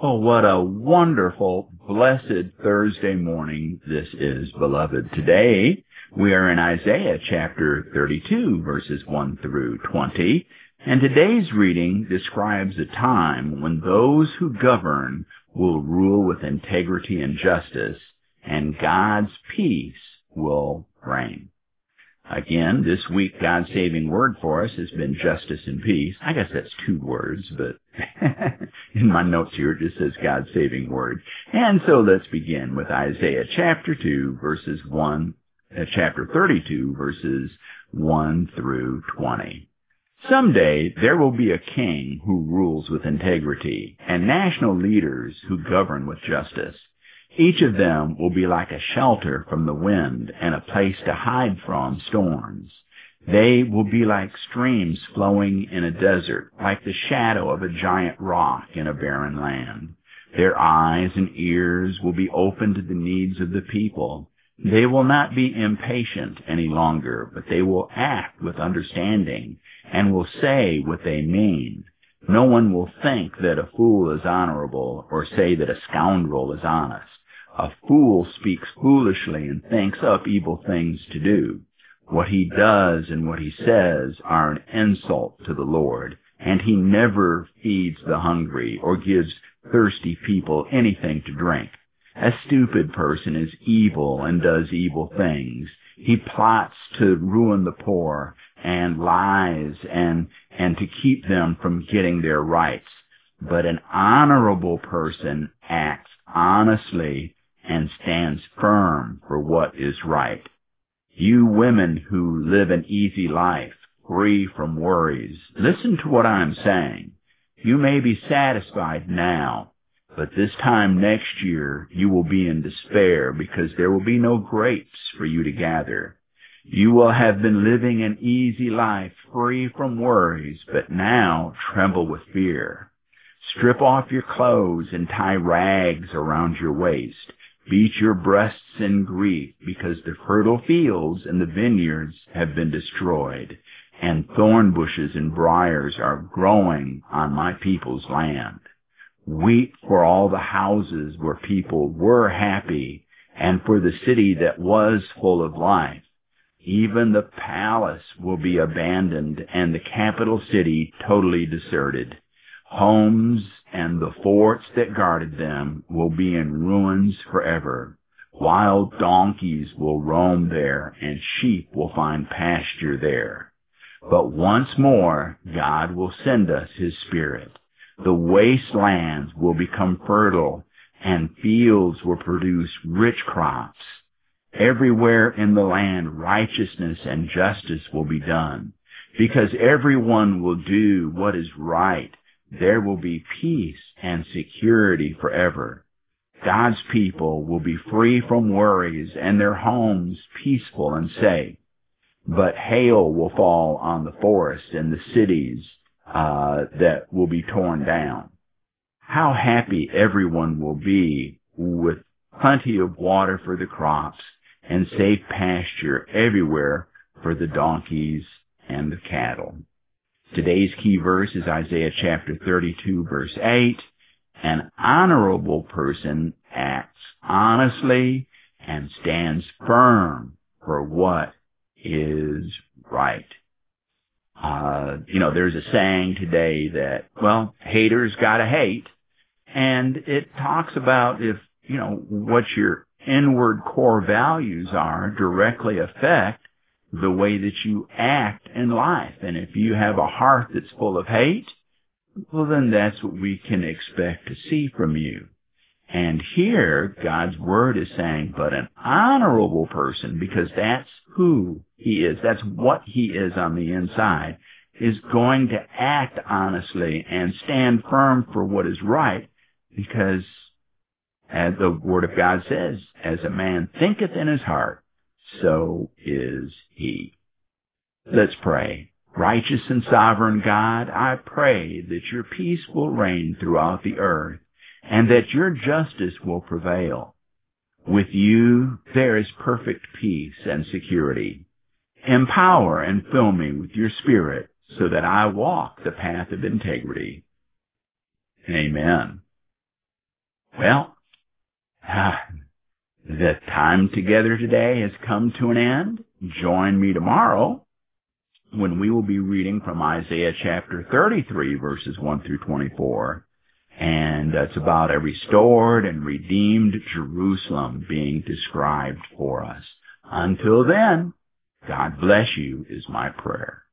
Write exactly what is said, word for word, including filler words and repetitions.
Oh, what a wonderful, blessed Thursday morning this is, beloved. Today, we are in Isaiah chapter thirty-two, verses one through twenty, and today's reading describes a time when those who govern will rule with integrity and justice, and God's peace will reign. Again, this week, God's saving word for us has been justice and peace. I guess that's two words, but in my notes here it just says God's saving word. And so let's begin with Isaiah chapter two, verses one, uh, chapter thirty-two, verses one through twenty. Someday there will be a king who rules with integrity, and national leaders who govern with justice. Each of them will be like a shelter from the wind and a place to hide from storms. They will be like streams flowing in a desert, like the shadow of a giant rock in a barren land. Their eyes and ears will be open to the needs of the people. They will not be impatient any longer, but they will act with understanding and will say what they mean. No one will think that a fool is honorable or say that a scoundrel is honest. A fool speaks foolishly and thinks up evil things to do. What he does and what he says are an insult to the Lord, and he never feeds the hungry or gives thirsty people anything to drink. A stupid person is evil and does evil things. He plots to ruin the poor and lies and, and to keep them from getting their rights. But an honorable person acts honestly and stands firm for what is right. You women who live an easy life, free from worries, listen to what I am saying. You may be satisfied now, but this time next year you will be in despair because there will be no grapes for you to gather. You will have been living an easy life, free from worries, but now tremble with fear. Strip off your clothes and tie rags around your waist. Beat your breasts in grief, because the fertile fields and the vineyards have been destroyed, and thorn bushes and briars are growing on my people's land. Weep for all the houses where people were happy, and for the city that was full of life. Even the palace will be abandoned, and the capital city totally deserted. Homes and the forts that guarded them will be in ruins forever. Wild donkeys will roam there, and sheep will find pasture there. But once more, God will send us His Spirit. The wastelands will become fertile, and fields will produce rich crops. Everywhere in the land, righteousness and justice will be done. Because everyone will do what is right, there will be peace and security forever. God's people will be free from worries and their homes peaceful and safe. But hail will fall on the forests and the cities uh, that will be torn down. How happy everyone will be with plenty of water for the crops and safe pasture everywhere for the donkeys and the cattle. Today's key verse is Isaiah chapter thirty-two, verse eight. An honorable person acts honestly and stands firm for what is right. Uh, you know, there's a saying today that, well, haters gotta hate. And it talks about if, you know, what your inward core values are directly affect the way that you act in life. And if you have a heart that's full of hate, well, then that's what we can expect to see from you. And here, God's Word is saying, but an honorable person, because that's who He is, that's what He is on the inside, is going to act honestly and stand firm for what is right, because, as the Word of God says, as a man thinketh in his heart, so is he. Let's pray. Righteous and sovereign God, I pray that your peace will reign throughout the earth and that your justice will prevail. With you there is perfect peace and security. Empower and fill me with your Spirit so that I walk the path of integrity. Amen. Well, ah, the time together today has come to an end. Join me tomorrow when we will be reading from Isaiah chapter thirty-three, verses one through twenty-four. And it's about a restored and redeemed Jerusalem being described for us. Until then, God bless you is my prayer.